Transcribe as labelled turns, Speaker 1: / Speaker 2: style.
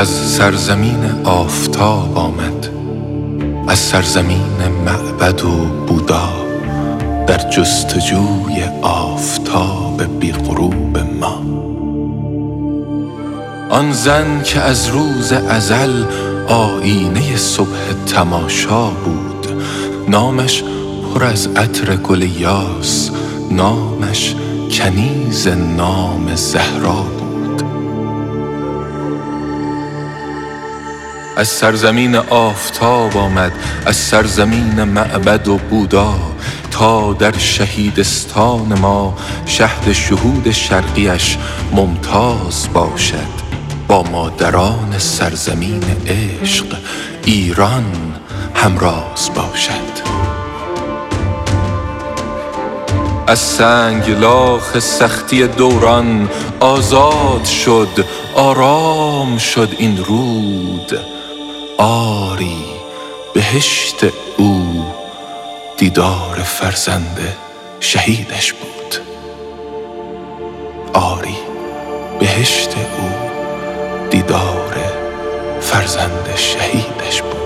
Speaker 1: از سرزمین آفتاب آمد، از سرزمین معبد و بودا، در جستجوی آفتاب بی غروب ما. آن زن که از روز ازل آیینه صبح تماشا بود، نامش پر از عطر گل یاس، نامش کنیز نام زهرا بود. از سرزمین آفتاب آمد، از سرزمین معبد و بودا، تا در شهیدستان ما شهد شهود شرقیش ممتاز باشد، با مادران سرزمین عشق ایران همراز باشد. از سنگلاخ سختی دوران آزاد شد، آرام شد این رود. آری بهشت او دیدار فرزند شهیدش بود. آری بهشت او دیدار فرزند شهیدش بود.